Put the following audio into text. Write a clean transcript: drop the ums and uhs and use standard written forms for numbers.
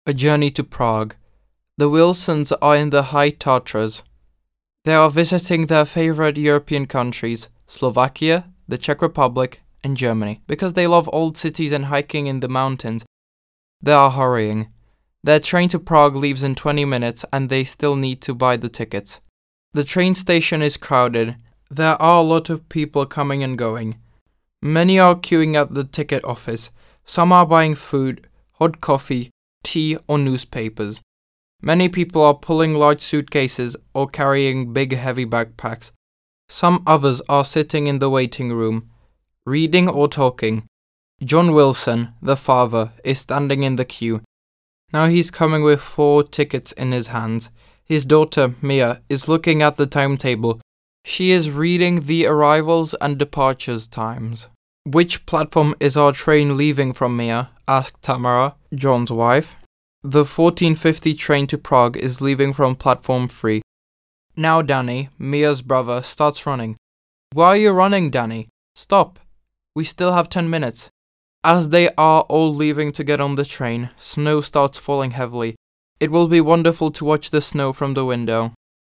A journey to Prague. The Wilsons are in the High Tatras. They are visiting their favorite European countries, Slovakia, the Czech Republic, and Germany. Because they love old cities and hiking in the mountains, they are hurrying. Their train to Prague leaves in 20 minutes and they still need to buy the tickets. The train station is crowded. There are a lot of people coming and going. Many are queuing at the ticket office. Some are buying food, hot coffee, tea or newspapers. Many people are pulling large suitcases or carrying big heavy backpacks. Some others are sitting in the waiting room, reading or talking. John Wilson, the father, is standing in the queue. Now he's coming with 4 tickets in his hands. His daughter, Mia, is looking at the timetable. She is reading the arrivals and departures times. "Which platform is our train leaving from, Mia?" asked Tamara, John's wife. "The 14:50 train to Prague is leaving from platform 3. Now Danny, Mia's brother, starts running. "Why are you running, Danny? Stop. We still have 10 minutes. As they are all leaving to get on the train, snow starts falling heavily. It will be wonderful to watch the snow from the window.